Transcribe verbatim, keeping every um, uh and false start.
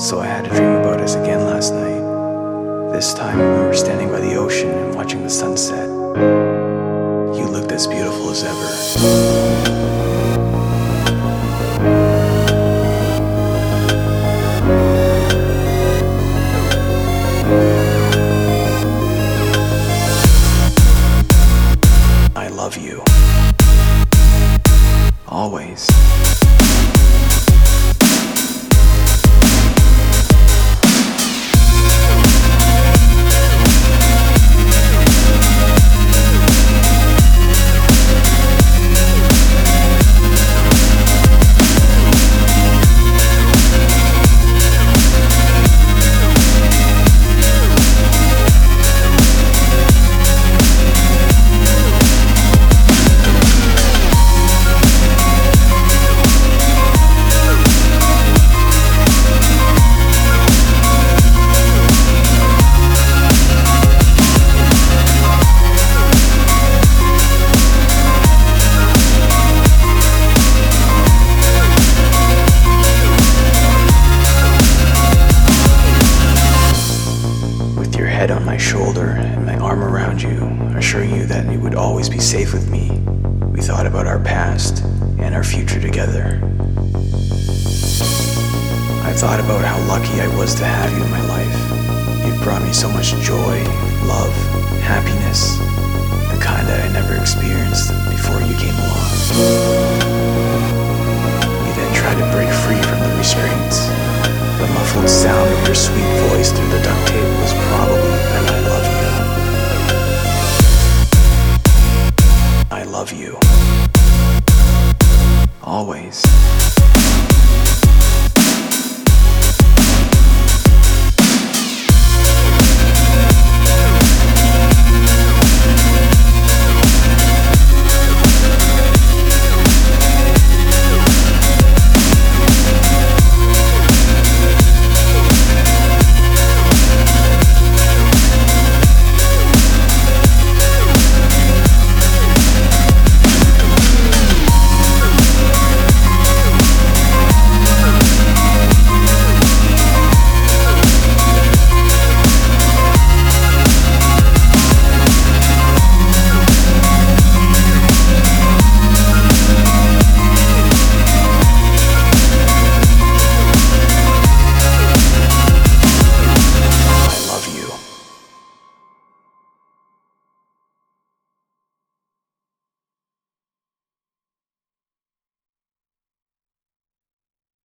So I had a dream about us again last night. This time we were standing by the ocean and watching the sunset. You looked as beautiful as ever. I love you. Always. With your head on my shoulder and my arm around you, assuring you that you would always be safe with me, we thought about our past and our future together. I thought about how lucky I was to have you in my life. You've brought me so much joy, love, happiness, the kind that I never experienced before you came along. You then tried to break free from the restraints. The muffled sound of your sweet voice through the duct tape was probably that I love you. I love you. Always.